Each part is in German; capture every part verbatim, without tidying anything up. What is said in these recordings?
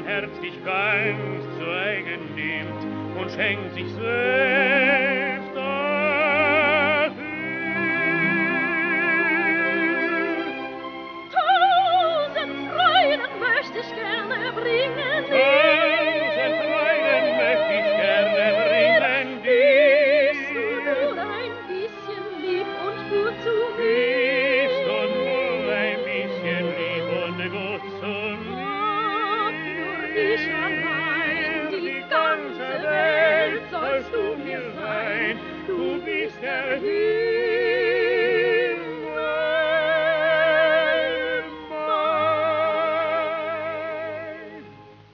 mein Herz dich ganz zu eigen nimmt und schenkt sich selbst dafür. Tausend Freuden möchte ich gerne bringen dir. Tausend Freuden möchte ich gerne bringen dir. Bist du nur ein bisschen lieb und gut zu mir? Bist du nur ein bisschen lieb und gut zu mir? Für dich allein, die ganze Welt sollst du mir sein. Du bist der Himmel mein.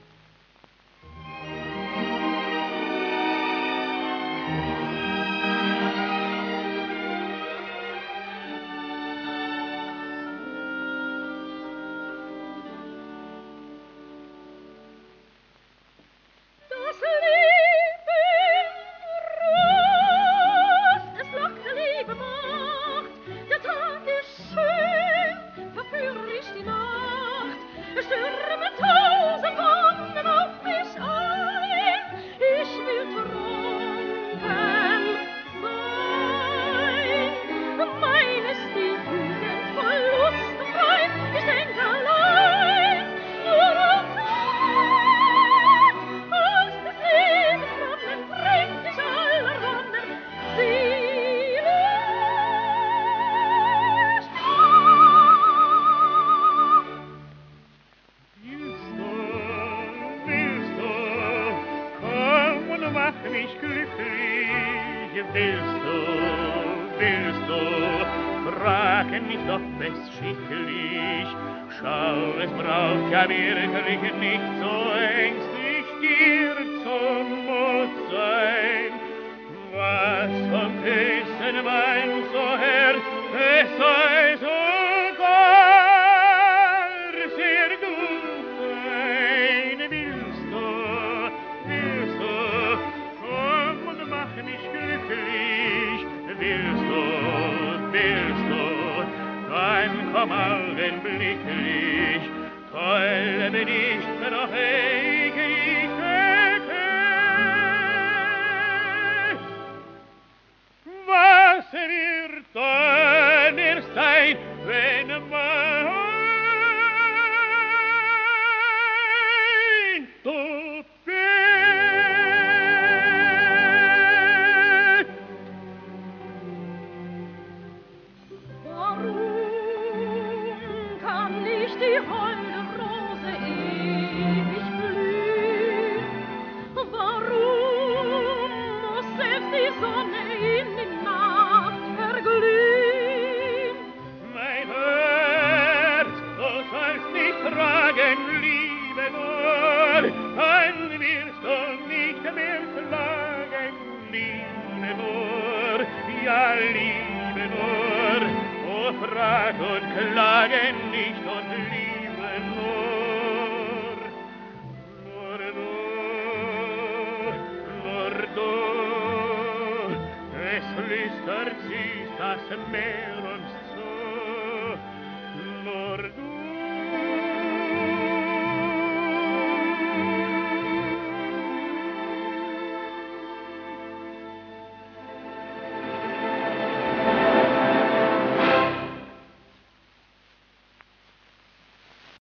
Das Leben ruft, es lockt der Liebe Macht. Der Tag ist schön, verführerisch die Nacht. Es stürmen tausend Wonden auf mich ein. Ich will trunken sein. Mein ist die Jugend voll Lust und Freud. Ich denk allein nur an dich. Aus des Lebens Brunnen trinkt ich aller Wonnen selig. Willst du, willst du, komm und mach mich glücklich. Willst du, willst du, frage nicht, ob es schicklich. Schau, es braucht ja wirklich nicht so ängstlich dir zum Mut sein. Was vom Küssen meinst du, Herr, es sei sogar sehr gut sein. Willst du, willst du, komm und mach mich glücklich. Willst du, willst du, dann komm augenblicklich. Toll bin ich, doch ich, ich denke. Was wird dann erst sein, wenn mein Tod geht? Warum kann nicht die holde Rose ewig blühen? Warum muss selbst die Sonne in die Nacht verglühen? Mein Herz, du sollst nicht tragen, liebe nur, dann wirst du nicht mehr klagen, liebe nur, ja, liebe nur, oh, frag und klage nicht und liebe nur, nur du, nur du, es flüstert süß das Meer